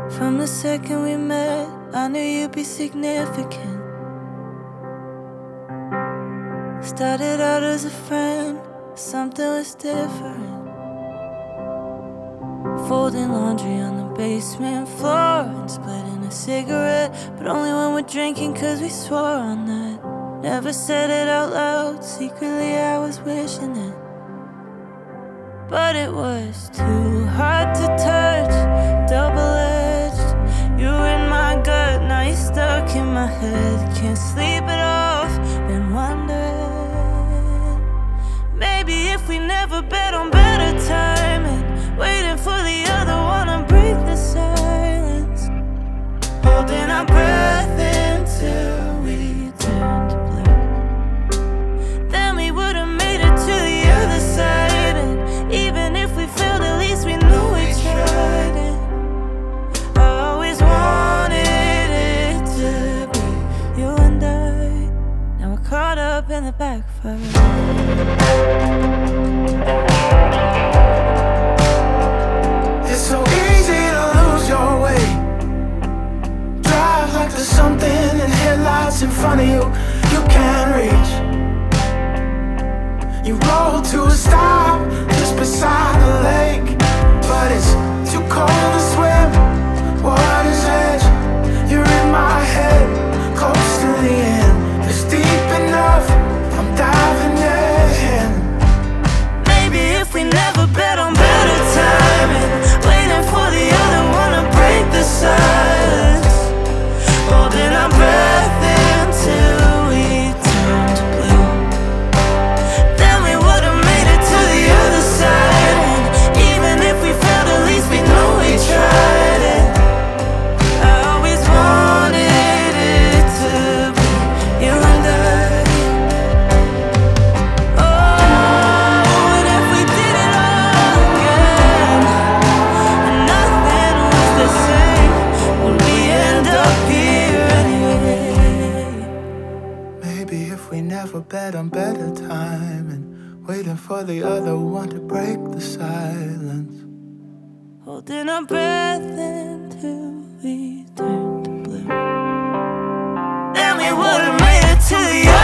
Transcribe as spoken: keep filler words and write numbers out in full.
From the second we met, I knew you'd be significant. Started out as a friend, something was different. Folding laundry on the basement floor and splitting a cigarette, but only when we're drinking, cause we swore on that. Never said it out loud, secretly I was wishing it. But it was too hard to touch, double-edged. You were in my gut, now you're stuck in my head. Can't sleep it off, been wondering, maybe if we never bet on better timing, waiting for the other one to break the silence, holding our breath until we turned blue. Then we would've made it to the other side, and even if we failed, at least we knew we tried it. I always wanted it to be you and I. Now we're caught up in the backfire. It's so easy to lose your way. Drive like there's something in headlights in front of you you can't reach. You roll to a stop just beside the lake, but it's too cold to swim. Water's edge, you're in my head, close to the end. It's deep enough, I'm diving in. Maybe if we never bet on better timing, waiting for the other one to break the silence, holding our breath until we turned blue. Then we would've made it to the other side, and even if we failed, at least we know we tried it. I always wanted it to be you and I. Oh, and if we did it all again, and nothing was the same, would we end up here anyway? Maybe if we never bet on better timing, waiting for the other one to break the silence, Holding our breath until we turned blue. Then we would've made it to the